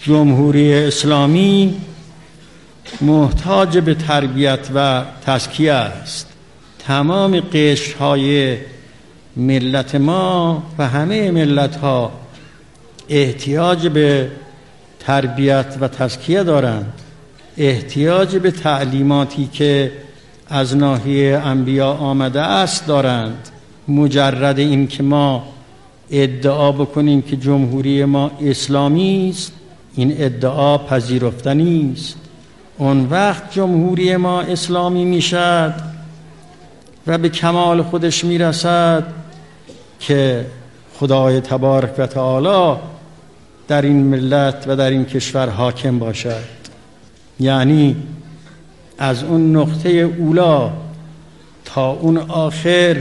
جمهوری اسلامی محتاج به تربیت و تزکیه است. تمام قشرهای ملت ما و همه ملت‌ها احتیاج به تربیت و تزکیه دارند، احتیاج به تعلیماتی که از ناحیه انبیا آمده است دارند. مجرد این که ما ادعا بکنیم که جمهوری ما اسلامی است، این ادعا پذیرفتنی است. اون وقت جمهوری ما اسلامی میشد و به کمال خودش میرسد که خدای تبارک و تعالی در این ملت و در این کشور حاکم باشد. یعنی از اون نقطه اولا تا اون آخر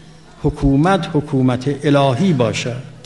حکومت الهی باشد.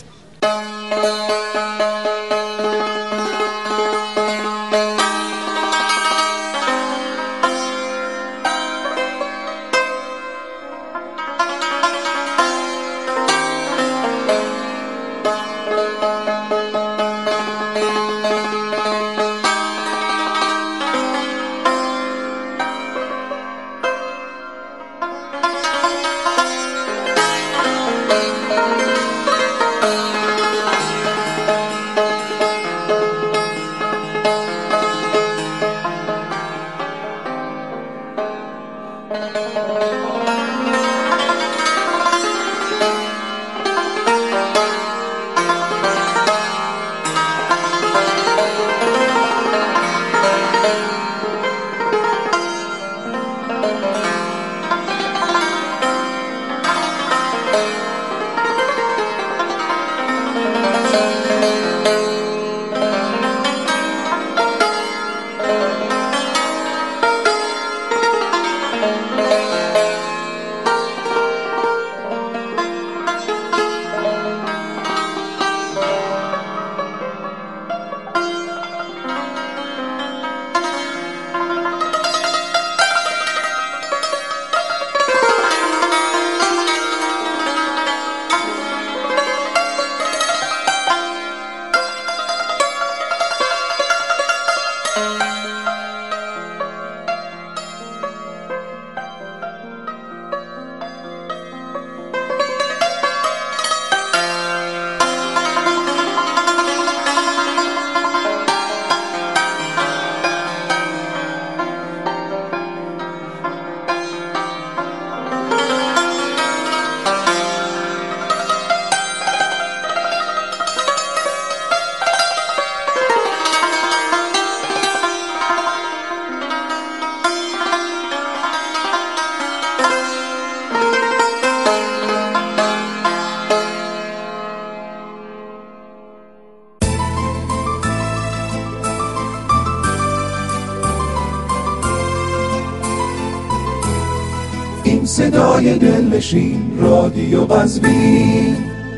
صدای دلنشین رادیو قزوین.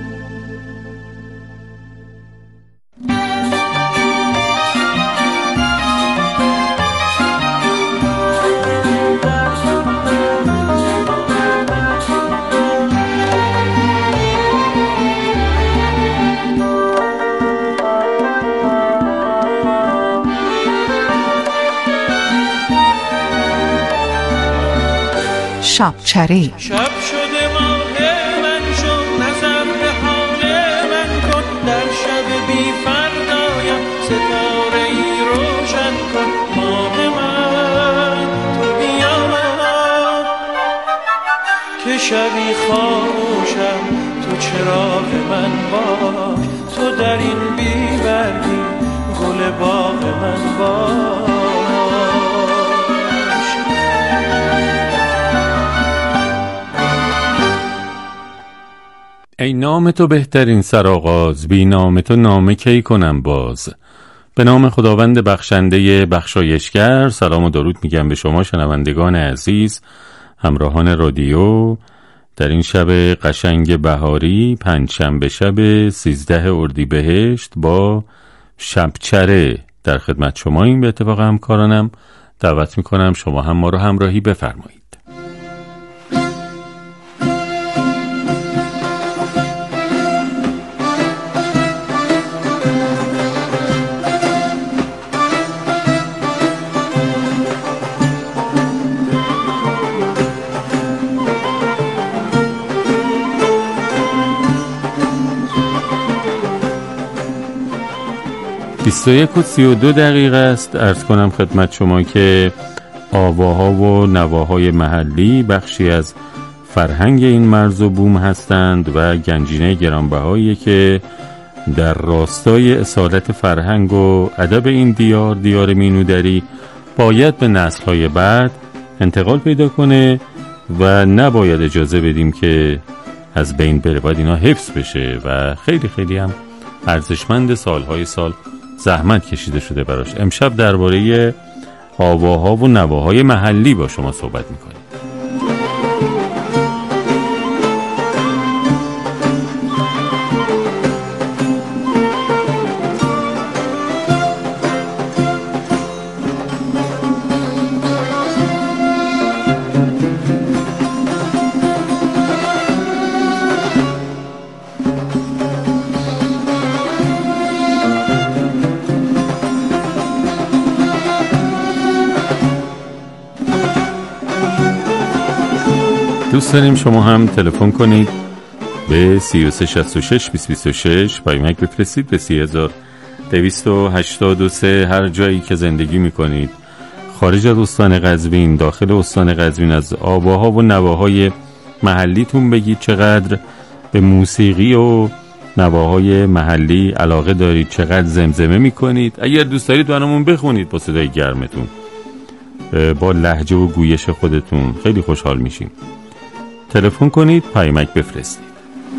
شبچره شب شده ماه من شد، نظر به حال من کن، در شب بی فردایم ستاره ای روشن کن. ماه من تو بیا که شبی خاموشم، تو چراغ من باش، تو در این بی برگی گل باغ من باش. ای نام تو بهترین سرآغاز، بی نام تو نامه کی کنم باز. به نام خداوند بخشنده بخشایشگر. سلام و درود میگم به شما شنوندگان عزیز، همراهان رادیو. در این شب قشنگ بهاری، پنجشنبه شب 13 اردیبهشت، با شبچره در خدمت شما. این به اتفاق همکارانم دعوت میکنم شما هم ما رو همراهی بفرمایید. 21:32 است. عرض کنم خدمت شما که آواها و نواهای محلی بخشی از فرهنگ این مرز و بوم هستند و گنجینه گرانبهایی که در راستای اصالت فرهنگ و ادب این دیار مینودری باید به نسل‌های بعد انتقال پیدا کنه و نباید اجازه بدیم که از بین بره. باید اینا حفظ بشه و خیلی خیلی هم ارزشمند، سالهای سال زحمت کشیده شده براش. امشب درباره آواها و نواهای محلی با شما صحبت میکنیم. دوست داریم شما هم تلفن کنید به 3366 2026 پیامک بفرستید به 3283 هر جایی که زندگی میکنید، خارج از استان قزوین، داخل استان قزوین، از آواها و نواهای محلیتون بگید چقدر به موسیقی و نواهای محلی علاقه دارید، چقدر زمزمه میکنید. اگر دوست دارید برامون بخونید با صدای گرمتون، با لهجه و گویش خودتون، خیلی خوشحال میشیم. تلفن کنید، پیامک بفرستید.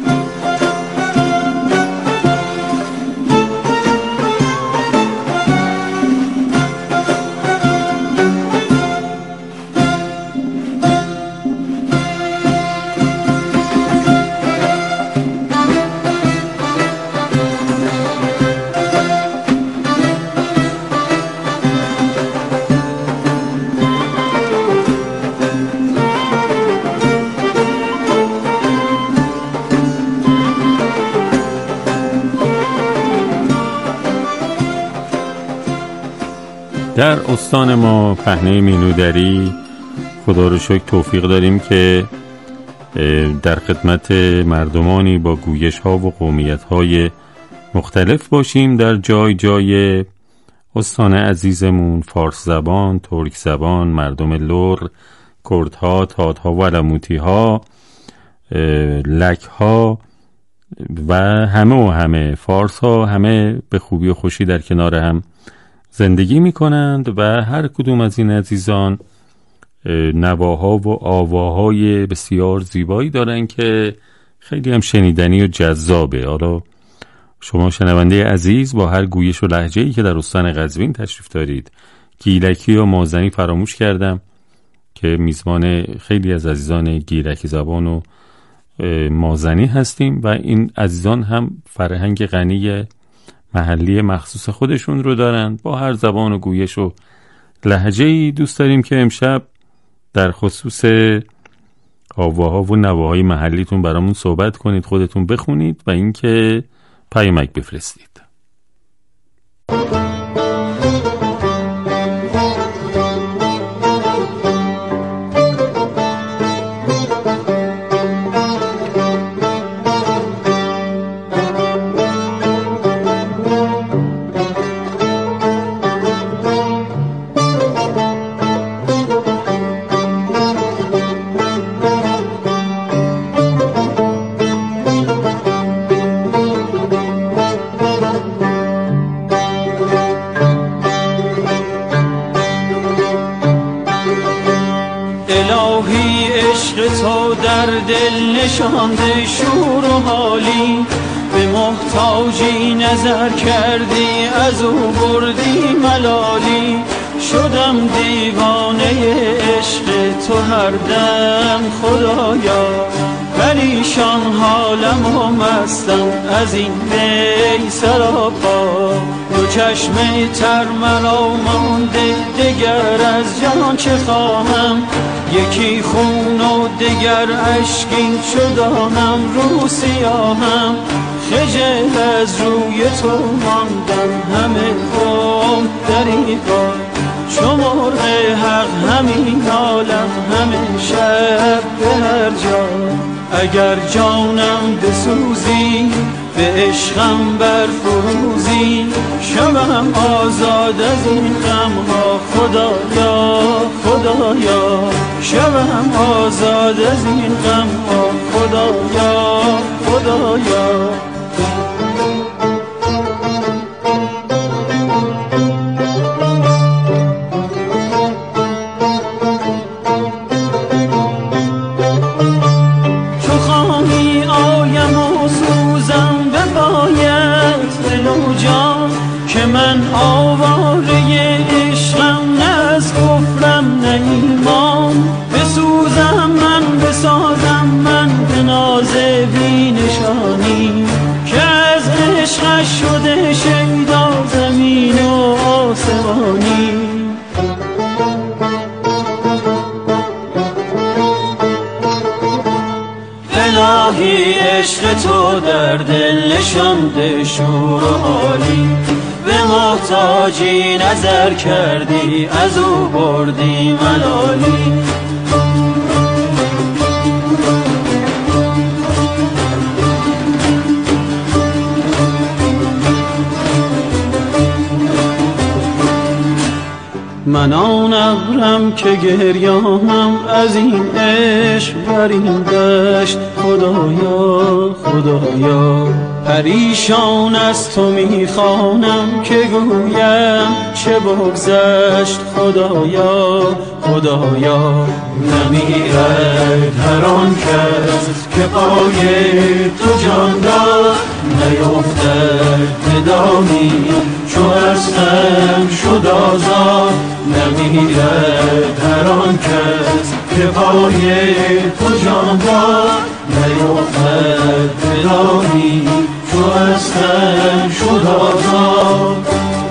در استان ما پهنه مینودری خدا رو شکر توفیق داریم که در خدمت مردمانی با گویش ها و قومیت های مختلف باشیم. در جای جای استان عزیزمون فارس زبان، ترک زبان، مردم لر، کردها، تاتها و علموتی ها، لک ها و همه فارس ها، همه به خوبی و خوشی در کنار هم زندگی می کنند و هر کدوم از این عزیزان نواها و آواهای بسیار زیبایی دارن که خیلی هم شنیدنی و جذابه. حالا شما شنونده عزیز با هر گویش و لهجه‌ای که در استان قزوین تشریف دارید، گیلکی و مازنی فراموش کردم که میزبان خیلی از عزیزان گیلکی زبان و مازنی هستیم و این عزیزان هم فرهنگ غنی محلی مخصوص خودشون رو دارن با هر زبان و گویش و لهجه‌ای. دوست داریم که امشب در خصوص آواها و نواهای محلیتون برامون صحبت کنید، خودتون بخونید و اینکه پیامک بفرستید. دل نشانده شور و حالی، به محتاجی نظر کردی از او بردی ملالی. شدم دیوانه عشق تو هر دم خدایا، پریشان حالم و مستم از این می سراپا. دو چشم تر مرا مانده دگر از جهان چه خواهم، یکی خون و دگر اشکین شدانم رو سیاهم. خجل از روی تو ماندم همه عمر دریغا، چو مرغ حق همین عالم همه شب به هر جا. اگر جانم بسوزی به عشقم برفروزی، شوم آزاد از این غمها خدایا خدایا، شوم آزاد از این غمها خدایا خدایا. که من آواره عشقم، نه از کفرم نه ایمان، بسوزم من بسازم من به ناز بی نشانی، که از عشقش شده شیدا زمین و آسمانی. الهی عشق تو در دل نشانده شور و حالی، به محتاجی نظر کردی از او بردی ملالی. من آن ابرم که گریانم از این عشق بر این دشت خدایا خدایا، پریشان از تو میخوانم که گویم چه بگذشت خدایا خدایا. نمیرد هر آن کس که پای تو جان داد، نیفتد به دامی چو از غم شد آزاد. نمیرد هر آن کس که پای تو جان داد، نیفتد به دامی چو از غم شد آزاد.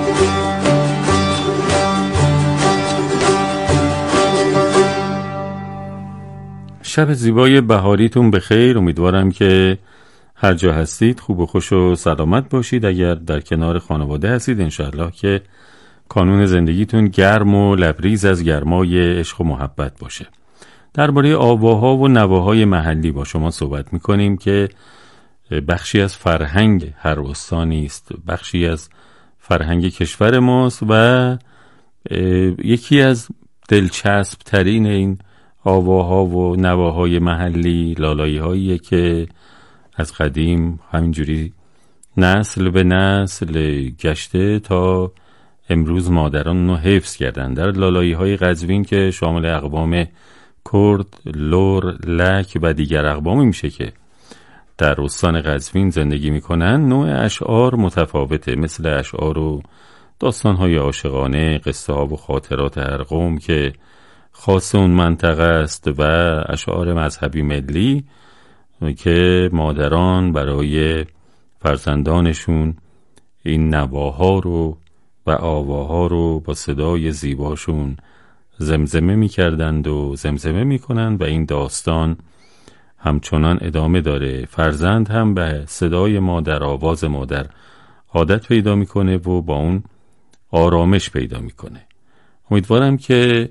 شب زیبای بهاریتون بخیر. امیدوارم که هر جا هستید خوب و خوش و سلامت باشید. اگر در کنار خانواده هستید انشاءالله که کانون زندگیتون گرم و لبریز از گرمای عشق و محبت باشه. درباره آواها و نواهای محلی با شما صحبت میکنیم که بخشی از فرهنگ هر استانی است، بخشی از فرهنگ کشور ماست و یکی از دلچسب ترین این آواها و نواهای محلی لالایی هاییه که از قدیم همینجوری نسل به نسل گشته تا امروز مادران رو حفظ کردن. در لالایی های قزوین که شامل اقوام کرد، لور، لک و دیگر اقوامی میشه که در استان قزوین زندگی میکنن، نوع اشعار متفاوته، مثل اشعار و داستانهای عاشقانه، قصه ها و خاطرات هر قوم که خاص اون منطقه است و اشعار مذهبی ملی که مادران برای فرزندانشون این نواها رو و آواها رو با صدای زیباشون زمزمه میکردند و زمزمه میکنند و این داستان همچنان ادامه داره. فرزند هم به صدای مادر، آواز مادر عادت پیدا میکنه و با اون آرامش پیدا میکنه. امیدوارم که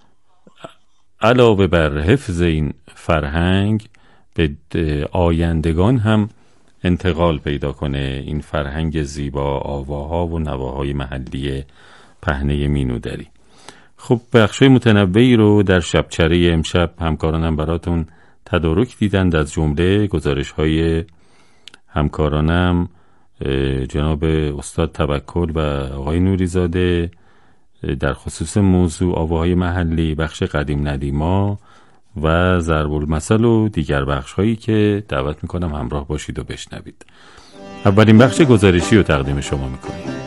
علاوه بر حفظ این فرهنگ به آیندگان هم انتقال پیدا کنه این فرهنگ زیبا، آواها و نواهای محلی پهنه مینودری. خب بخشای متنوعی رو در شبچره امشب همکارانم براتون تدارک دیدند، از جمله گزارش های همکارانم جناب استاد توکل و آقای نوریزاده در خصوص موضوع آواهای محلی، بخش قدیم ندیما و ضرب المثل و دیگر بخش هایی که دعوت میکنم همراه باشید و بشنوید. اولین بخش گزارشی رو تقدیم شما میکنیم.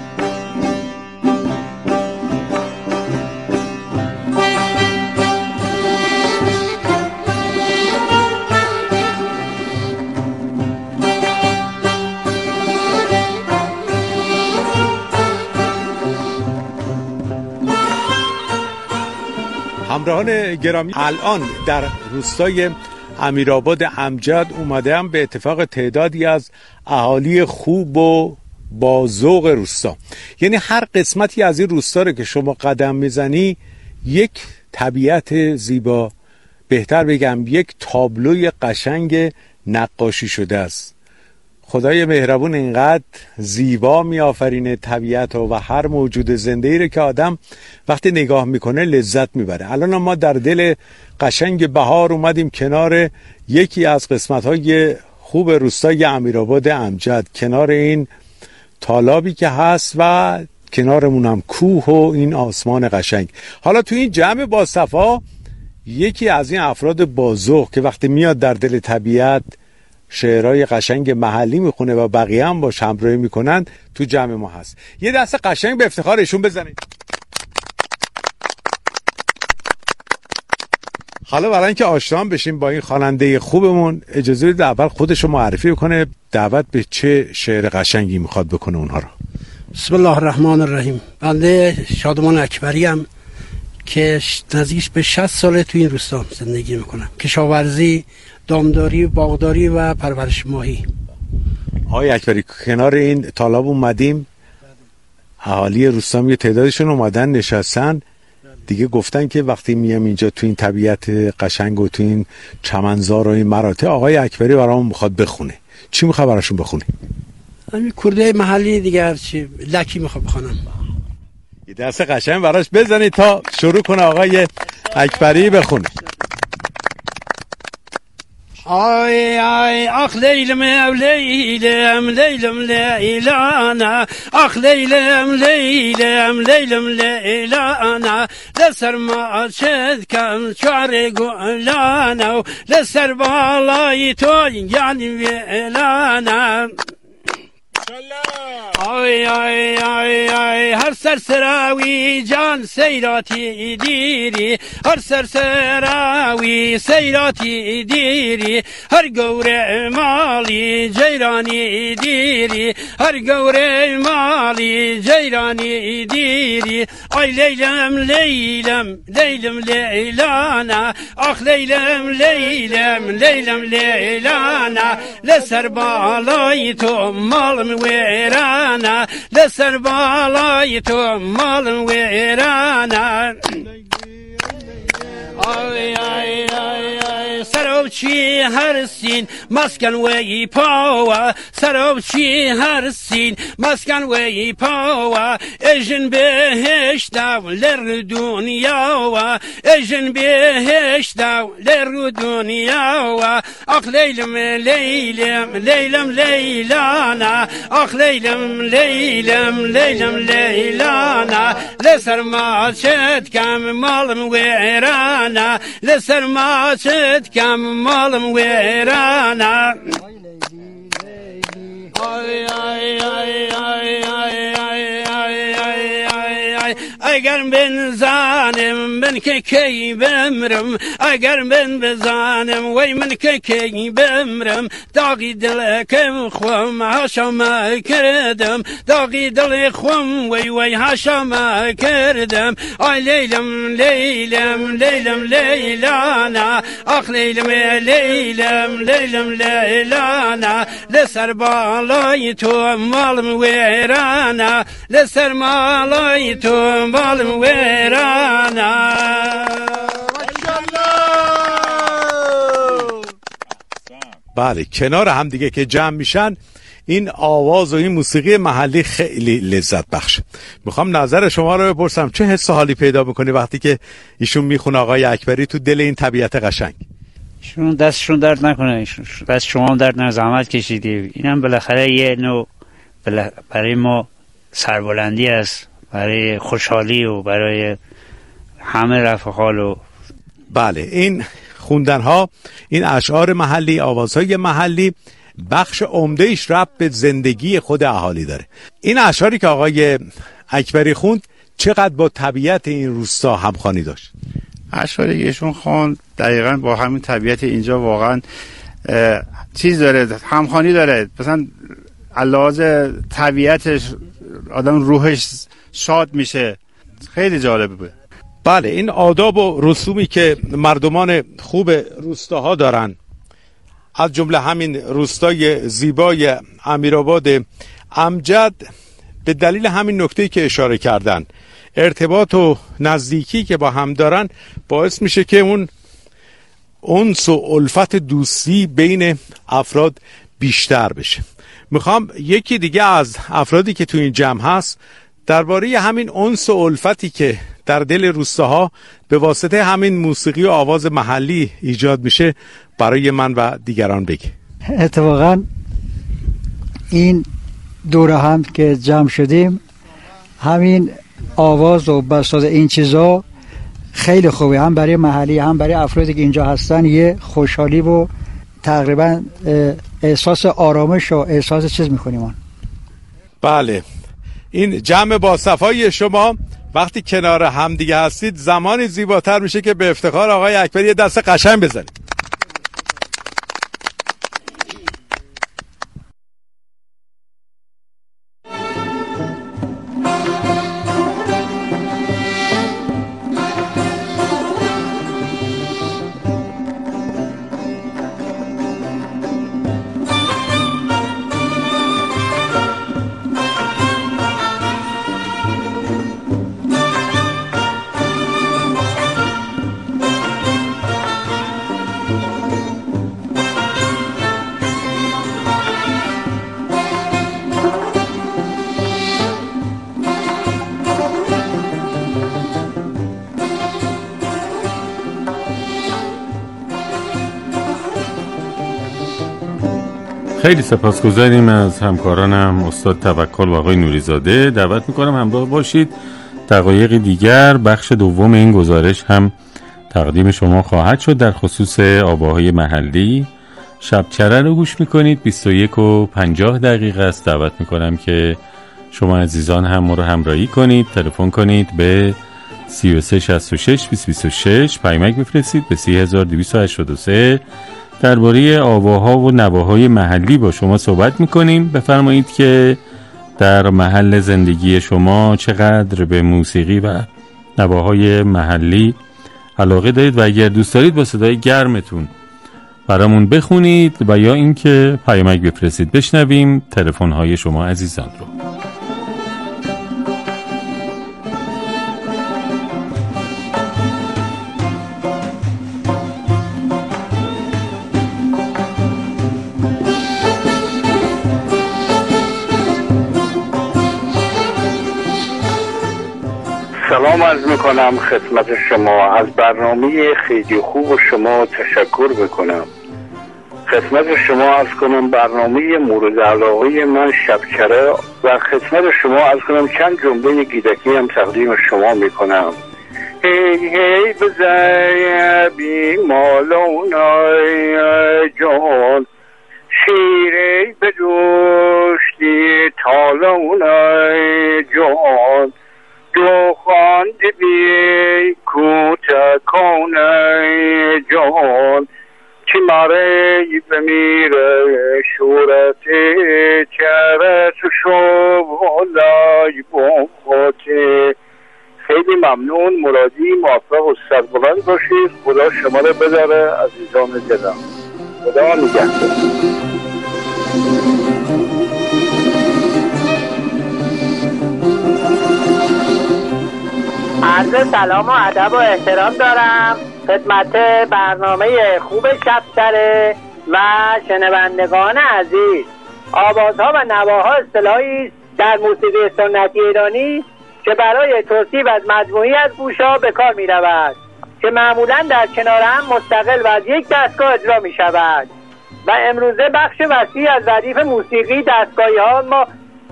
همراهان گرامی، الان در روستای امیرآباد امجد اومدم به اتفاق تعدادی از اهالی خوب و با ذوق روستا. یعنی هر قسمتی از این روستا رو که شما قدم میزنی یک طبیعت زیبا، بهتر بگم یک تابلوی قشنگ نقاشی شده است. خدای مهربون اینقدر زیبا میآفرینه طبیعت و هر موجود زنده‌ای رو که آدم وقتی نگاه میکنه لذت میبره. الان ما در دل قشنگ بهار اومدیم کنار یکی از قسمت‌های خوب روستای امیرآباد امجد، کنار این تالابی که هست و کنارمون هم کوه و این آسمان قشنگ. حالا تو این جمع باصفا یکی از این افراد بازوق که وقتی میاد در دل طبیعت شعرهای قشنگ محلی میخونه و بقیه هم باش همراهی میکنن تو جمع ما هست. یه دست قشنگ به افتخار ایشون بزنید. حالا برای اینکه آشنا بشیم با این خواننده خوبمون اجازه بدید اول خودش رو معرفی کنه، دعوت به چه شعر قشنگی میخواد بکنه اونها رو. بسم الله الرحمن الرحیم. بنده شادمان اکبری ام که نزدیک به 60 ساله تو این روستا زندگی میکنم. کشاورزی، دامداری، باغداری و پرورش ماهی. آقای اکبری، کنار این تالاب اومدیم، اهالی روستا یه تعدادشون اومدن نشستن دیگه، گفتن که وقتی میام اینجا تو این طبیعت قشنگ و تو این چمنزار و این مراتع آقای اکبری برامون میخواد بخونه. چی میخواد براشون بخونه؟ همین کرده محلی دیگر چی لکی میخواد بخونم. یه دست قشنگ براش بزنید تا شروع کنه آقای اکبری بخونه. آی آی آخ لیلم لیلم لیلم لیلانا، آخ لیلم لیلم لیلم لیلانا، لسر ما شد کم چار گلانا، لسر بالای تو یعنی ویلانا. آی آی آی آی هر سرسراوی جان سیراتی دیری، هر سرسراوی سیراتی دیری، هر گوره مالی جیرانی دیری، هر گوره مالی جیرانی دیری. آی لیلم لیلم لیلم لیلانا، آخ لیلم لیلم لیلم لیلانا، لسر بالای تو مالم ویرانا، لسر بالای تو مالم ویرانا. آی آی آی آی سروچی هر سین مسکن وی پاوا، سروچی هر سین مسکن وی پاوا، اجن بهشت لر دنیا و اجن بهشت لر دنیا و اخ لیلم لیلم لیلم لیلانا، اخ لیلم لیلم لیلم لیلانا، لسر ما شد کم مالم ویرانا، لسر ما شد کم مالم ویرانا. آی آی آی آی آی آی آی آی آی اگر من زانم من که کی بمرم، اگر من بزانم وی من که کی بمرم، داغی دل کم خوم هاشا ما کردم، داغی دل خوم وی وی هاشا ما کردم. آی لیلم لیلم لیلم لیلانا، آخ لیلم لیلم لیلم لیلانا، لسر بالای تو مالم ویرانا، لسر مالای تو مالم ویرانا. بله، کنار هم دیگه که جمع میشن این آواز و این موسیقی محلی خیلی لذت بخشه. میخوام نظر شما رو بپرسم، چه حس حالی پیدا میکنی وقتی که ایشون میخونه آقای اکبری تو دل این طبیعت قشنگ؟ ایشون دستشون درد نکنه، ایشون بس شما هم درد نکنه، زحمت کشیدی. اینم بالاخره یه نوع برای ما سربلندی است، برای خوشحالی و برای همه رفع حال. و بله، این خوندن ها، این اشعار محلی، آوازهای محلی بخش عمده‌اش ربط به زندگی خود اهالی داره. این اشعاری که آقای اکبری خوند چقدر با طبیعت این روستا همخوانی داشت؟ اشعاری که ایشون خوند دقیقاً با همین طبیعت اینجا واقعاً چیز داره، همخوانی داره. مثلا علاوه طبیعتش آدم روحش شاد میشه. خیلی جالبه بود. بله، این آداب و رسومی که مردمان خوب روستاها دارن، از جمله همین روستای زیبای امیرآباد امجد، به دلیل همین نکته‌ای که اشاره کردن، ارتباط و نزدیکی که با هم دارن، باعث میشه که اون انس و الفت دوستی بین افراد بیشتر بشه. میخوام یکی دیگه از افرادی که تو این جمع هست درباره همین انس و الفتی که در دل روستاها به واسطه همین موسیقی و آواز محلی ایجاد میشه برای من و دیگران بگه. اتفاقا این دوره هم که جمع شدیم همین آواز و بساط این چیزا خیلی خوبه، هم برای محلی هم برای افرادی که اینجا هستن یه خوشحالی و تقریبا احساس آرامش و احساس چیز میکنیم. بله، این جمع با صفای شما وقتی کنار هم دیگه هستید زمانی زیباتر میشه که به افتخار آقای اکبری یه دست قشنگ بزنید. خیلی سپاسگزاریم از همکارانم استاد توکل و آقای نوریزاده. دعوت میکنم همراه باشید دقایق دیگر بخش دوم این گزارش هم تقدیم شما خواهد شد در خصوص آواهای محلی. شبچره رو گوش میکنید، 21:50 است. دعوت میکنم که شما عزیزان هم ما رو همراهی کنید، تلفن کنید به 3366 پیامک بفرستید به 3283. درباره آواها و نواهای محلی با شما صحبت میکنیم. بفرمایید که در محل زندگی شما چقدر به موسیقی و نواهای محلی علاقه دارید و اگر دوست دارید با صدای گرمتون برامون بخونید و یا اینکه پیامک بفرستید بشنویم تلفن‌های شما عزیزان رو. سلام عرض میکنم خدمت شما. از برنامه خیلی خوب شما تشکر بکنم. خدمت شما عرض کنم برنامه مورد علاقه من شبچره و خدمت شما عرض کنم چند جمله گیدکی هم تقدیم شما میکنم. هی هی بزیبی مالونای جان، شیری بدوشتی تالونای جان، دو خواند بی کوتکانه جان، چی ماره بمیره شورت چرت شولای بمخوته. خیلی ممنون، مرادی موفق و سربلند باشید. خدا شما رو بداره عزیزان دلم. خدا نگهدار. عرض سلام و ادب و احترام دارم خدمت برنامه خوب شبچره و شنوندگان عزیز. آوازها و نواها اصطلاحی در موسیقی سنتی ایرانی که برای توصیف از مجموعی از گوش‌ها به کار می رود که معمولا در کنار هم مستقل و از یک دستگاه اجرا می شود و امروزه بخش وسیع از ردیف موسیقی دستگاهی ها ما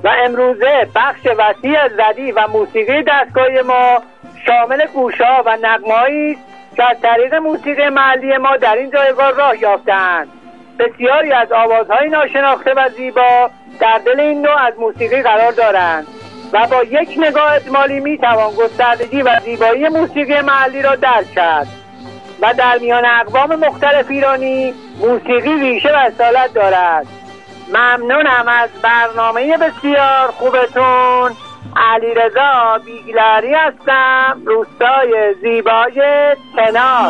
شامل گوش‌ها و نغمه‌هایی که از طریق موسیقی محلی ما در این جایگاه راه یافتند. بسیاری از آوازهای ناشناخته و زیبا در دل این نوع از موسیقی قرار دارند و با یک نگاه اجمالی میتوان گستردگی و زیبایی موسیقی محلی را درک کرد و در میان اقوام مختلف ایرانی موسیقی ریشه و اصالت دارد. ممنونم از برنامه بسیار خوبتون. علیرضا بیگلری هستم، روستای زیبای کنار.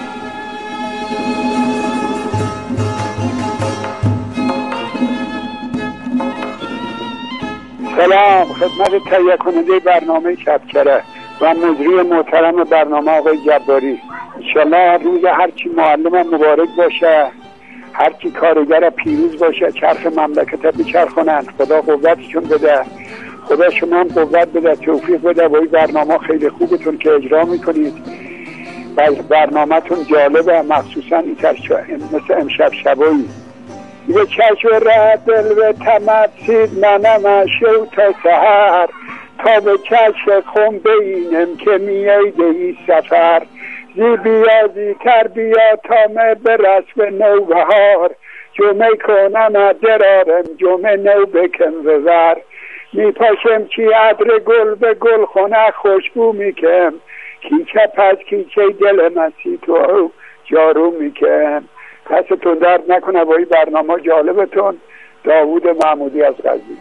سلام خدمت تهیه کننده برنامه شبچره و مجری محترم برنامه آقای جباری. انشالله روز هرچی معلم مبارک باشه، هر کی کارگر پیروز باشه، چرخ مملکت بچرخونن. خدا قوتشون بده، خدا شما هم قوت بده، توفیق بده. با این برنامه خیلی خوبتون که اجرا میکنید و برنامه‌تون جالبه، مخصوصا این مثل امشب شبایی. یه چشم رد دل به تمسید منم شو تا سهر، تا به چشم خم بینم که میای دهی سفر. زی بیا زیتر بیا تا مه برس به نوبهار، جمعه کنم درارم جمعه نو بکن وزر. میپاشم کی عبر گل به گل خونه خوشبو میکم، کی چپ از کی چه دل مسی تو جارو میکم. دستتون درد نکنه با این برنامه جالبتون. داوود محمودی از غزنی.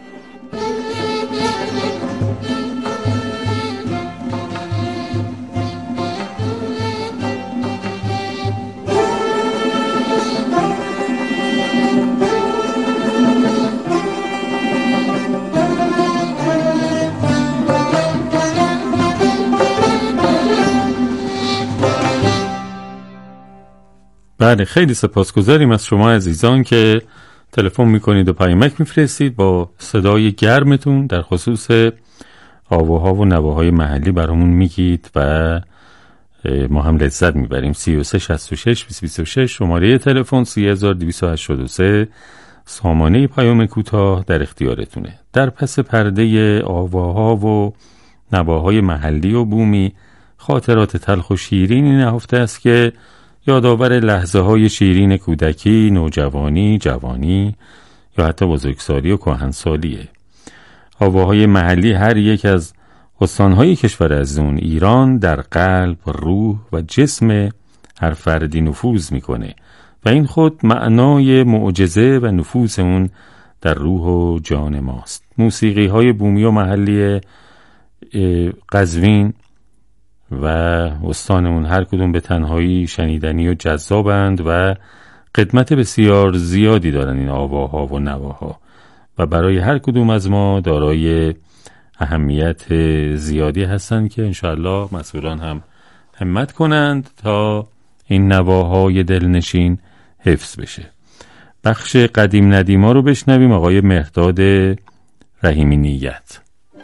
بله، خیلی سپاسگزاریم از شما عزیزان که تلفن میکنید و پیامک میفرستید با صدای گرمتون در خصوص آواها و نواهای محلی برامون میگید و ما هم لذت میبریم. 3366 شماره تلفن 3283 سامانه پیام کوتاه در اختیارتونه. در پس پرده آواها و نواهای محلی و بومی خاطرات تلخ و شیرینی نهفته است که یادآور لحظه های شیرین کودکی، نوجوانی، جوانی یا حتی بزرگسالی و کهنسالیه. آواهای محلی هر یک از استانهای کشور عزیزمون ایران در قلب، روح و جسم هر فردی نفوذ میکنه و این خود معنای معجزه و نفوذ اون در روح و جان ماست. موسیقی های بومی و محلی قزوین و استانمون هر کدوم به تنهایی شنیدنی و جذابند و قدمت بسیار زیادی دارن این آواها و نواها و برای هر کدوم از ما دارای اهمیت زیادی هستند که انشاءالله مسئولان هم همت کنند تا این نواهای دلنشین حفظ بشه. بخش قدیم ندیما رو بشنویم. آقای مهرداد رحیمی نیت.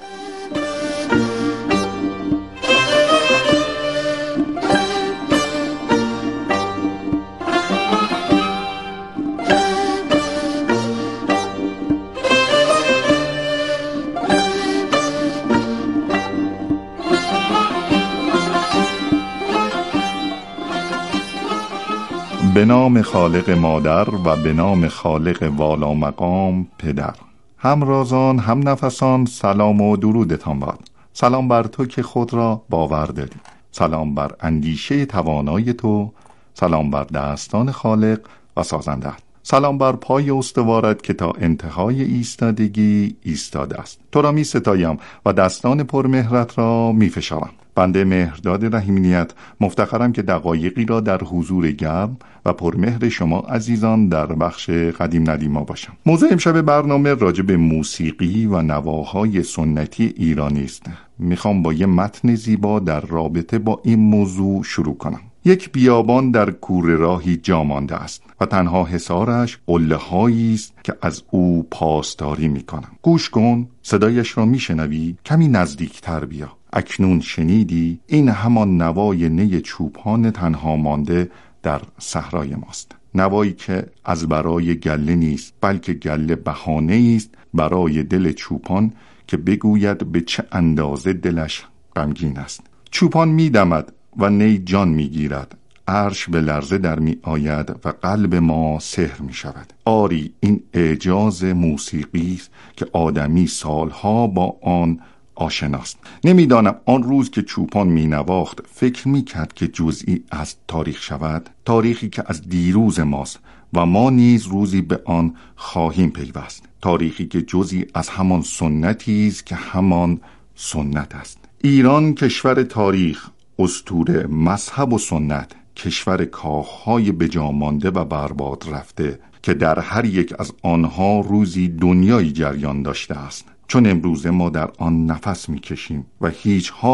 به نام خالق مادر و به نام خالق والا مقام پدر. هم رازان هم نفسان سلام و درودتان باد. سلام بر تو که خود را باور داری، سلام بر اندیشه توانای تو، سلام بر دستان خالق و سازنده، سلام بر پای استوارت که تا انتهای ایستادگی ایستاده است. تو را می ستایم و دستان پرمهرت را می فشارم. بنده مهرداد رحیمی نیت مفتخرم که دقایقی را در حضور گرم و پرمهر شما عزیزان در بخش قدیم ندیما باشم. موضوع امشب برنامه راجع به موسیقی و نواهای سنتی ایرانی است. میخوام با یه متن زیبا در رابطه با این موضوع شروع کنم. یک بیابان در کوره راهی جا مانده است و تنها حصارش قله هایی است که از او پاسداری میکنم. گوش کن، صدایش را میشنوی؟ کمی نزدیکتر بیا. اکنون شنیدی؟ این همان نوای نی چوپان تنها مانده در صحرای ماست. نوایی که از برای گله نیست، بلکه گله بهانه است برای دل چوپان که بگوید به چه اندازه دلش غمگین است. چوپان میدمد و نی جان میگیرد، عرش به لرزه در می آید و قلب ما سحر می شود. آری این اعجاز موسیقی است که آدمی سالها با آن آشناست. نمیدانم آن روز که چوپان می نواخت فکر می کرد که جزئی از تاریخ شود، تاریخی که از دیروز ماست و ما نیز روزی به آن خواهیم پیوست، تاریخی که جزئی از همان سنتی است که همان سنت است. ایران کشور تاریخ، اسطوره، مذهب و سنت، کشور کاخهای بجامانده و برباد رفته که در هر یک از آنها روزی دنیایی جریان داشته است. چون امروز ما در آن نفس می‌کشیم و هیچ